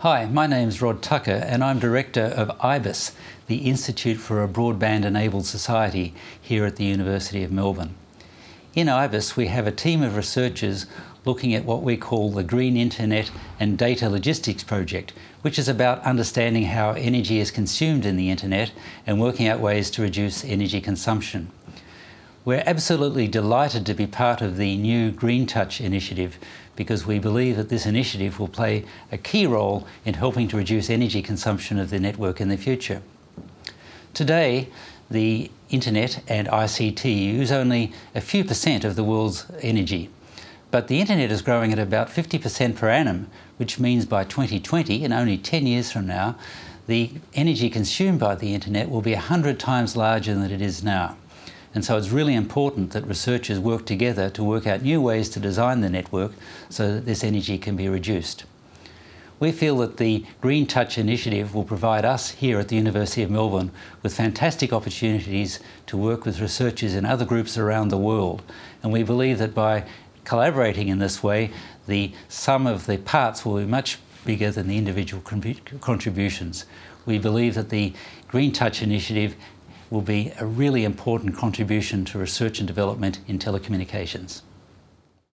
Hi, my name's Rod Tucker and I'm Director of IBIS, the Institute for a Broadband Enabled Society here at the University of Melbourne. In IBIS we have a team of researchers looking at what we call the Green Internet and Data Logistics Project, which is about understanding how energy is consumed in the internet and working out ways to reduce energy consumption. We're absolutely delighted to be part of the new Green Touch initiative because we believe that this initiative will play a key role in helping to reduce energy consumption of the network in the future. Today, the internet and ICT use only a few percent of the world's energy, but the internet is growing at about 50% per annum, which means by 2020, in only 10 years from now, the energy consumed by the internet will be 100 times larger than it is now. And so it's really important that researchers work together to work out new ways to design the network so that this energy can be reduced. We feel that the Green Touch initiative will provide us here at the University of Melbourne with fantastic opportunities to work with researchers in other groups around the world. And we believe that by collaborating in this way, the sum of the parts will be much bigger than the individual contributions. We believe that the Green Touch initiative will be a really important contribution to research and development in telecommunications.